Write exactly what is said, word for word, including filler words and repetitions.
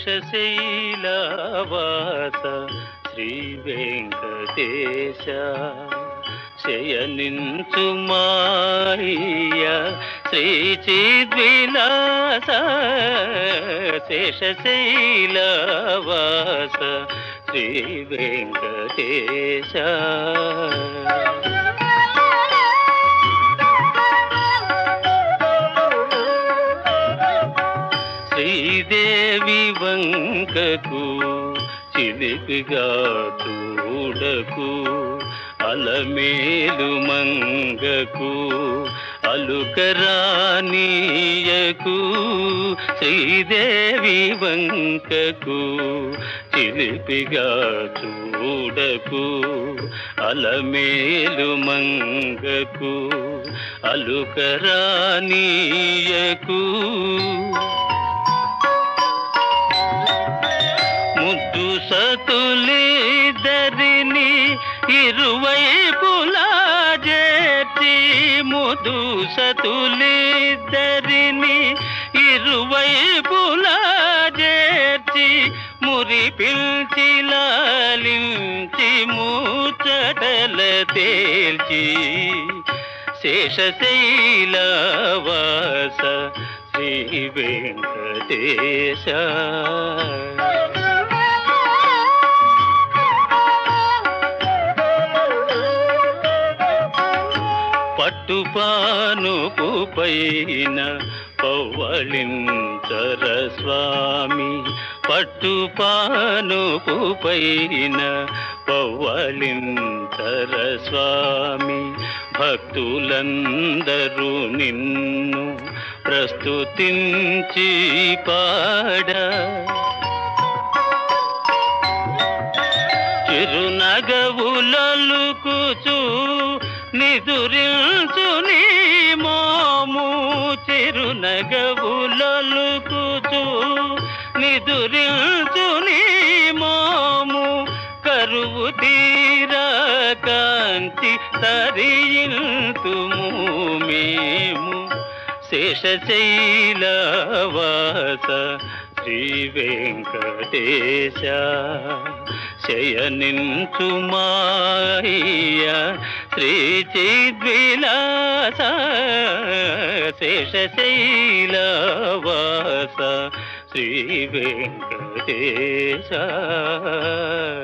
శేషశైలవాస శ్రీ వెంకటేశ శయనించు మాయ శ్రీ చిద్విలాస శేషశైలవాస శ్రీ వెంకటేశ శ్రీదేవి వంకకు చిలిపిగా చూడకు అలమేలు మంగకు అలుకరానీయకు శ్రీదేవి వంకకు చిలిపిగా చూడకు అలమేలు మంగకు అలుకరానీయకు ముద్దు సతులిద్దరిని ఇరువైపులా చేర్చి ముద్దు సతులిద్దరిని ఇరువైపులా చేర్చి మురి పిల్చి లాలించి ముచ్చటల తేల్చి శేషశైలవాస శ్రీ వెంకటేశ పట్టుపానుపు పైన పవ్వళించర స్వామి పట్టుపానుపు పైన పవ్వళించర స్వామి భక్తులందరూ నిన్ను ప్రస్తుతించి పాడ చిరునగవులలుకుచు నిదురించు నీ మోము చిరునగవులలుకుచు నిదురించు నీ మోము కరువు తీరా కాంతి తరియింతుము మేము శేషశైలవాస శ్రీ వెంకటేశ శయనించు మాయ శ్రీ చిద్విలాస శేషశైలవాస శ్రీ వెంకటేశ